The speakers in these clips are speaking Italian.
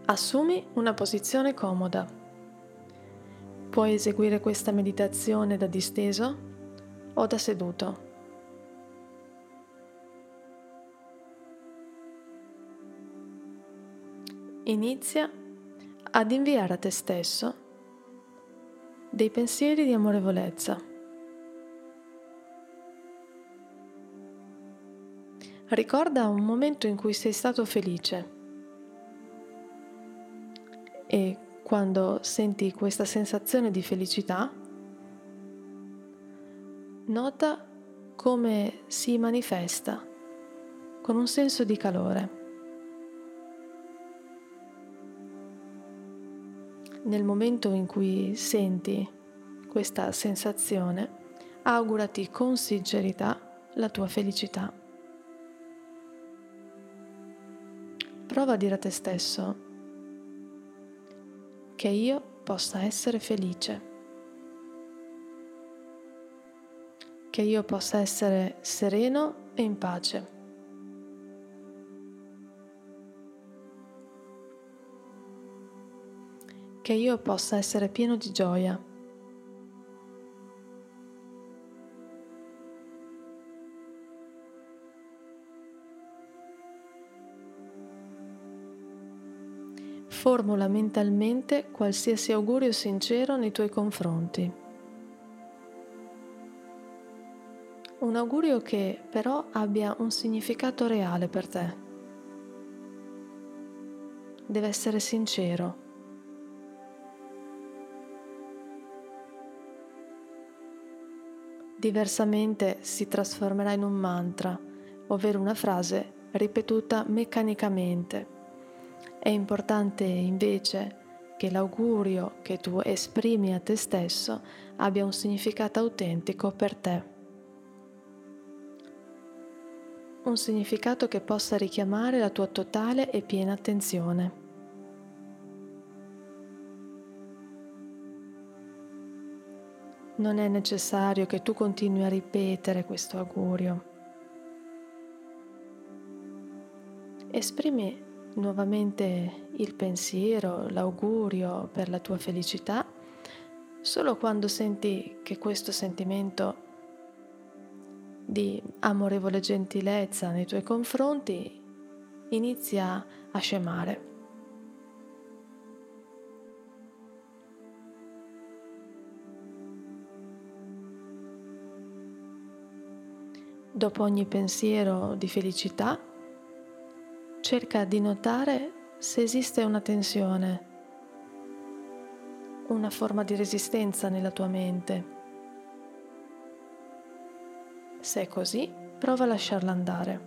Assumi una posizione comoda. Puoi eseguire questa meditazione da disteso o da seduto. Inizia ad inviare a te stesso dei pensieri di amorevolezza. Ricorda un momento in cui sei stato felice e quando senti questa sensazione di felicità, nota come si manifesta con un senso di calore. Nel momento in cui senti questa sensazione, augurati con sincerità la tua felicità. Prova a dire a te stesso che io possa essere felice, che io possa essere sereno e in pace. Che io possa essere pieno di gioia. Formula mentalmente qualsiasi augurio sincero nei tuoi confronti. Un augurio che però abbia un significato reale per te. Deve essere sincero. Diversamente si trasformerà in un mantra, ovvero una frase ripetuta meccanicamente. È importante invece che l'augurio che tu esprimi a te stesso abbia un significato autentico per te. Un significato che possa richiamare la tua totale e piena attenzione. Non è necessario che tu continui a ripetere questo augurio. Esprimi nuovamente il pensiero, l'augurio per la tua felicità, solo quando senti che questo sentimento di amorevole gentilezza nei tuoi confronti inizia a scemare. Dopo ogni pensiero di felicità, cerca di notare se esiste una tensione, una forma di resistenza nella tua mente. Se è così, prova a lasciarla andare.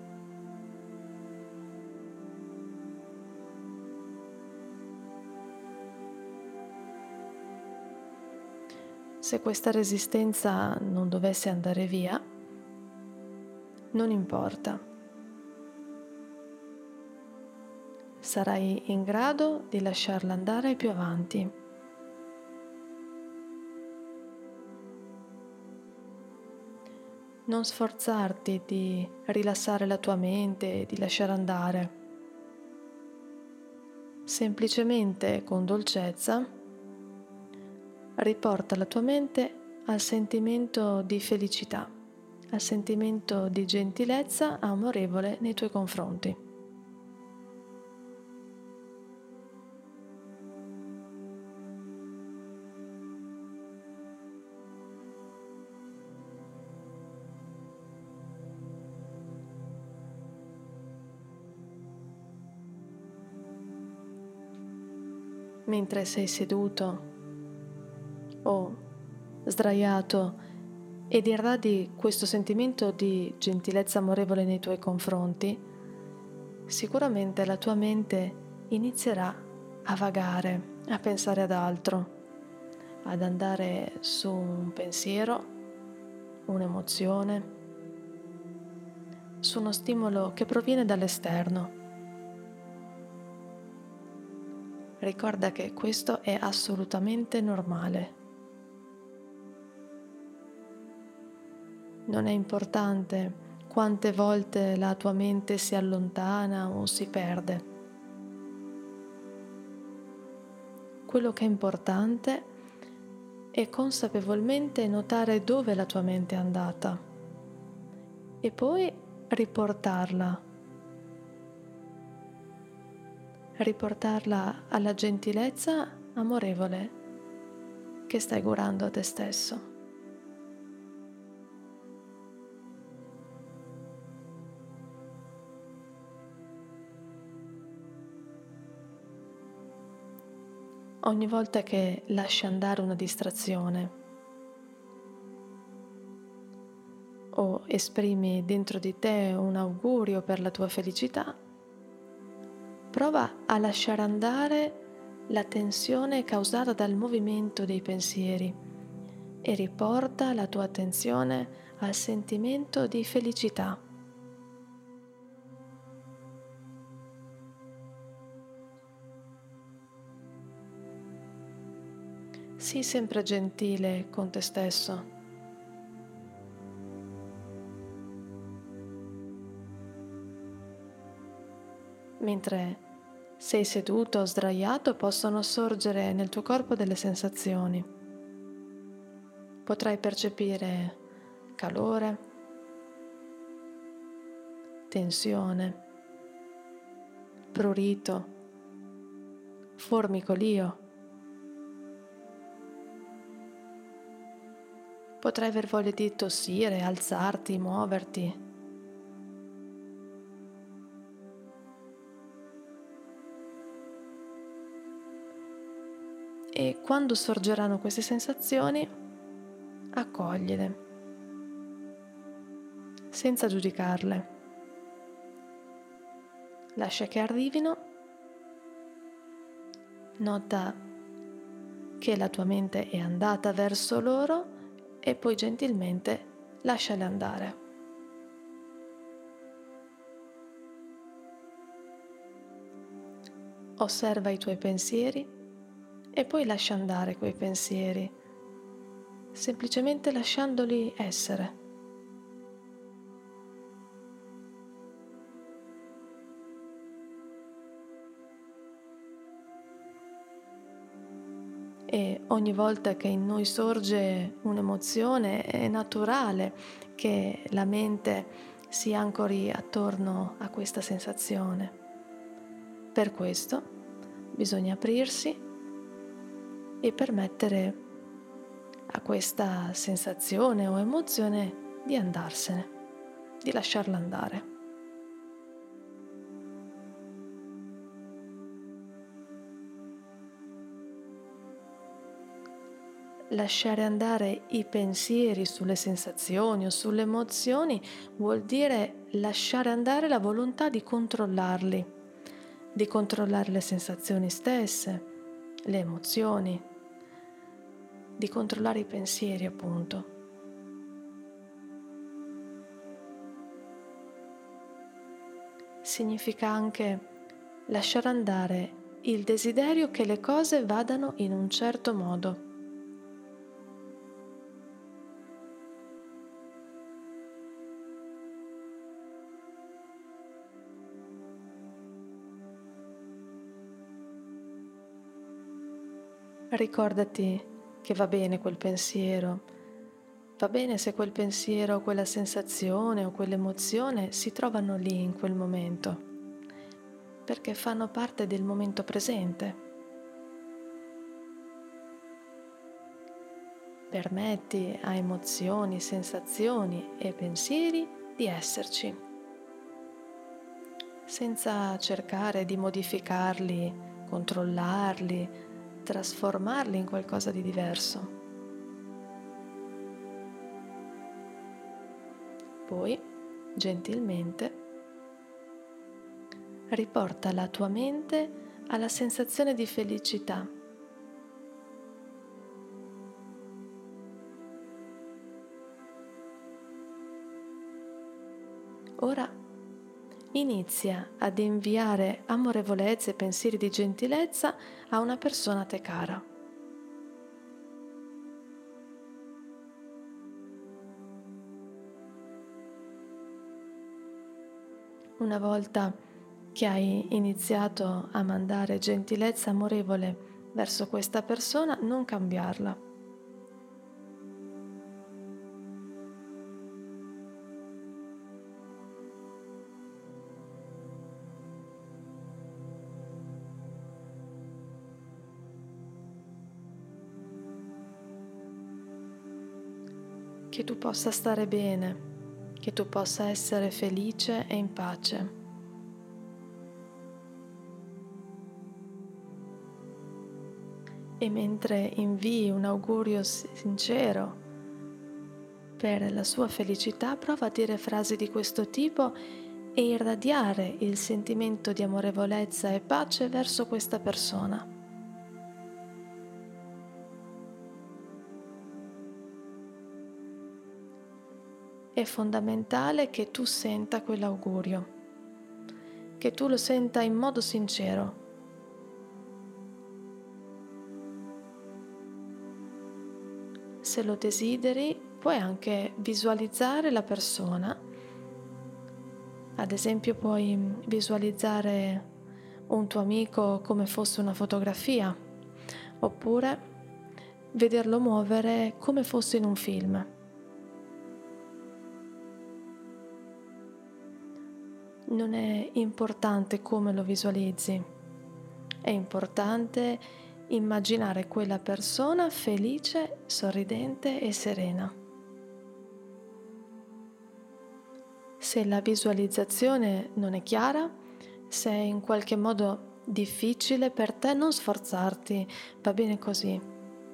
Se questa resistenza non dovesse andare via, non importa. Sarai in grado di lasciarla andare più avanti. Non sforzarti di rilassare la tua mente e di lasciare andare. Semplicemente con dolcezza riporta la tua mente al sentimento di felicità, al sentimento di gentilezza amorevole nei tuoi confronti. Mentre sei seduto o sdraiato ed irradi questo sentimento di gentilezza amorevole nei tuoi confronti, sicuramente la tua mente inizierà a vagare, a pensare ad altro, ad andare su un pensiero, un'emozione, su uno stimolo che proviene dall'esterno. Ricorda che questo è assolutamente normale. Non è importante quante volte la tua mente si allontana o si perde. quello che è importante e consapevolmente notare dove la tua mente è andata e poi riportarla alla gentilezza amorevole che stai augurando a te stesso. Ogni volta che lasci andare una distrazione o esprimi dentro di te un augurio per la tua felicità, prova a lasciare andare la tensione causata dal movimento dei pensieri e riporta la tua attenzione al sentimento di felicità. Sii sempre gentile con te stesso. Mentre sei seduto o sdraiato, possono sorgere nel tuo corpo delle sensazioni. Potrai percepire calore, tensione, prurito, formicolio. Potrai aver voglia di tossire, alzarti, muoverti. E quando sorgeranno queste sensazioni, accogliele, senza giudicarle. Lascia che arrivino, nota che la tua mente è andata verso loro e poi gentilmente lasciale andare. Osserva i tuoi pensieri e poi lascia andare quei pensieri, semplicemente lasciandoli essere. E ogni volta che in noi sorge un'emozione è naturale che la mente si ancori attorno a questa sensazione. Per questo bisogna aprirsi e permettere a questa sensazione o emozione di andarsene, di lasciarla andare. Lasciare andare i pensieri sulle sensazioni o sulle emozioni vuol dire lasciare andare la volontà di controllare le sensazioni stesse, le emozioni, di controllare i pensieri, appunto. Significa anche lasciare andare il desiderio che le cose vadano in un certo modo. Ricordati che va bene quel pensiero, va bene se quel pensiero, quella sensazione o quell'emozione si trovano lì in quel momento, perché fanno parte del momento presente. Permetti a emozioni, sensazioni e pensieri di esserci, senza cercare di modificarli, controllarli, trasformarli in qualcosa di diverso. Poi, gentilmente, riporta la tua mente alla sensazione di felicità. Ora inizia ad inviare amorevolezza e pensieri di gentilezza a una persona a te cara. Una volta che hai iniziato a mandare gentilezza amorevole verso questa persona, non cambiarla. Che tu possa stare bene, che tu possa essere felice e in pace. E mentre invii un augurio sincero per la sua felicità, prova a dire frasi di questo tipo e irradiare il sentimento di amorevolezza e pace verso questa persona. È fondamentale che tu senta quell'augurio, che tu lo senta in modo sincero. Se lo desideri, puoi anche visualizzare la persona. Ad esempio, puoi visualizzare un tuo amico come fosse una fotografia, oppure vederlo muovere come fosse in un film. Non è importante come lo visualizzi, è importante immaginare quella persona felice, sorridente e serena. Se la visualizzazione non è chiara, se è in qualche modo difficile per te, non sforzarti, va bene così.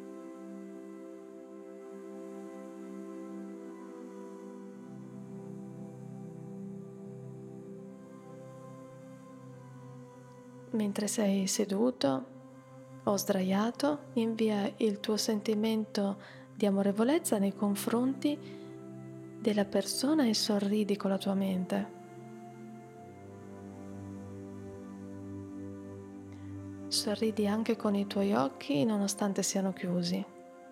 Mentre sei seduto o sdraiato, invia il tuo sentimento di amorevolezza nei confronti della persona e sorridi con la tua mente. Sorridi anche con i tuoi occhi nonostante siano chiusi.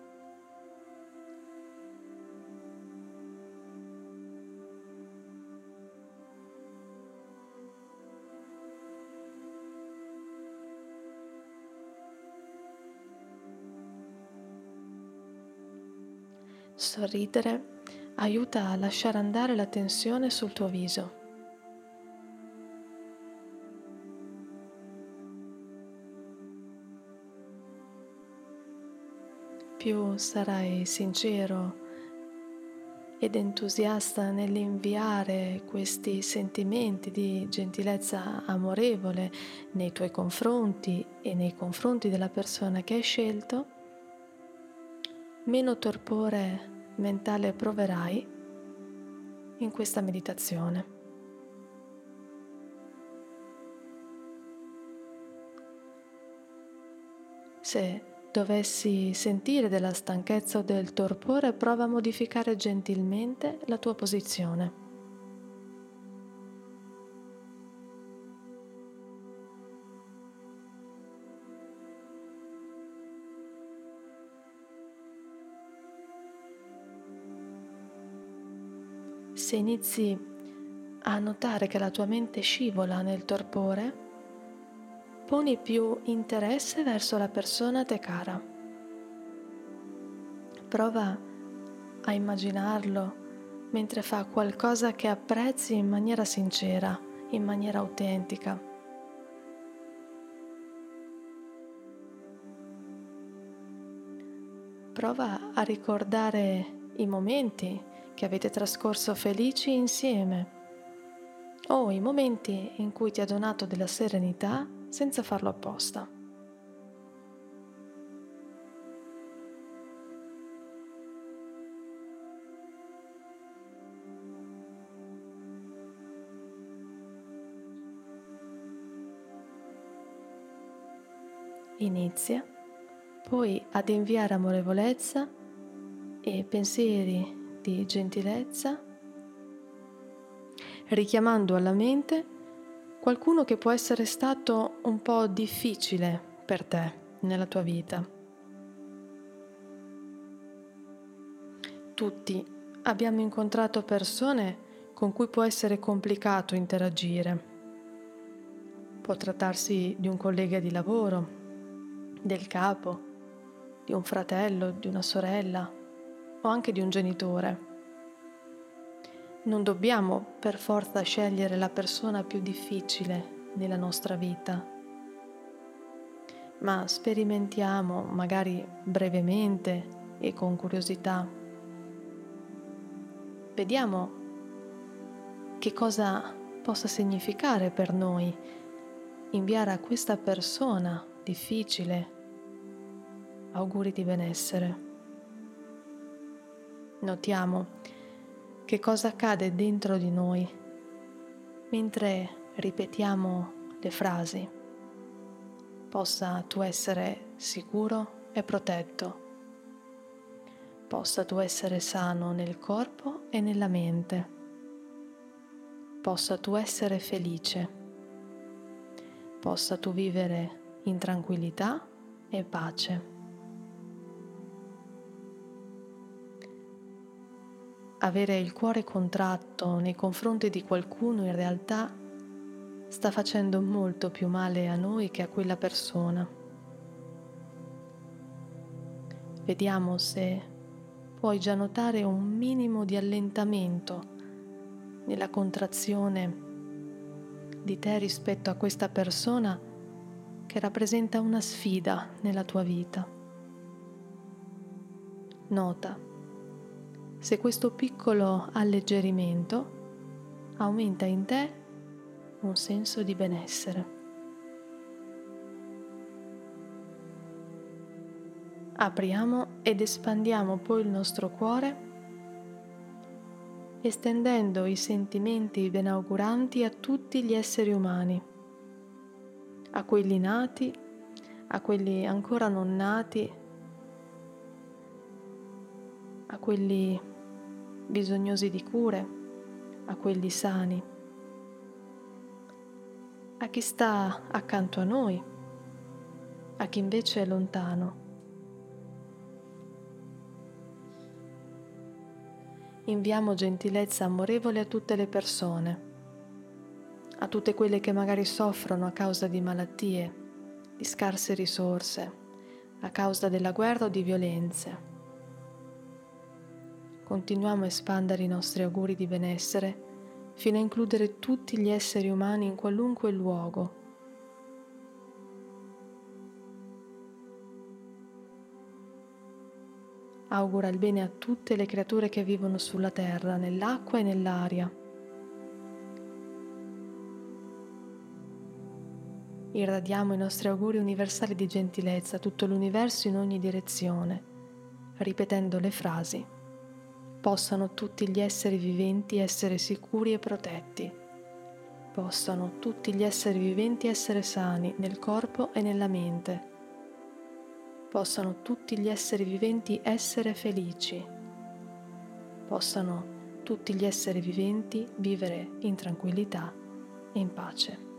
Sorridere aiuta a lasciare andare la tensione sul tuo viso. Più sarai sincero ed entusiasta nell'inviare questi sentimenti di gentilezza amorevole nei tuoi confronti e nei confronti della persona che hai scelto, meno torpore mentale proverai in questa meditazione. Se dovessi sentire della stanchezza o del torpore, prova a modificare gentilmente la tua posizione. Se inizi a notare che la tua mente scivola nel torpore, poni più interesse verso la persona a te cara. Prova a immaginarlo mentre fa qualcosa che apprezzi in maniera sincera, in maniera autentica. Prova a ricordare i momenti che avete trascorso felici insieme o i momenti in cui ti ha donato della serenità senza farlo apposta. Inizia poi ad inviare amorevolezza e pensieri di gentilezza, richiamando alla mente qualcuno che può essere stato un po' difficile per te nella tua vita. Tutti abbiamo incontrato persone con cui può essere complicato interagire. Può trattarsi di un collega di lavoro, del capo, di un fratello, di una sorella o anche di un genitore. Non dobbiamo per forza scegliere la persona più difficile nella nostra vita, ma sperimentiamo magari brevemente e con curiosità. Vediamo che cosa possa significare per noi inviare a questa persona difficile auguri di benessere. Notiamo che cosa accade dentro di noi mentre ripetiamo le frasi. Possa tu essere sicuro e protetto. Possa tu essere sano nel corpo e nella mente. Possa tu essere felice. Possa tu vivere in tranquillità e pace. Avere il cuore contratto nei confronti di qualcuno in realtà sta facendo molto più male a noi che a quella persona. Vediamo se puoi già notare un minimo di allentamento nella contrazione di te rispetto a questa persona che rappresenta una sfida nella tua vita. Nota se questo piccolo alleggerimento aumenta in te un senso di benessere. Apriamo ed espandiamo poi il nostro cuore, estendendo i sentimenti benauguranti a tutti gli esseri umani, a quelli nati, a quelli ancora non nati, a quelli bisognosi di cure, a quelli sani, a chi sta accanto a noi, a chi invece è lontano. Inviamo gentilezza amorevole a tutte le persone, a tutte quelle che magari soffrono a causa di malattie, di scarse risorse, a causa della guerra o di violenze. Continuiamo a espandere i nostri auguri di benessere fino a includere tutti gli esseri umani in qualunque luogo. Augura il bene a tutte le creature che vivono sulla terra, nell'acqua e nell'aria. Irradiamo i nostri auguri universali di gentilezza a tutto l'universo in ogni direzione, ripetendo le frasi: possano tutti gli esseri viventi essere sicuri e protetti. Possano tutti gli esseri viventi essere sani nel corpo e nella mente. Possano tutti gli esseri viventi essere felici. Possano tutti gli esseri viventi vivere in tranquillità e in pace.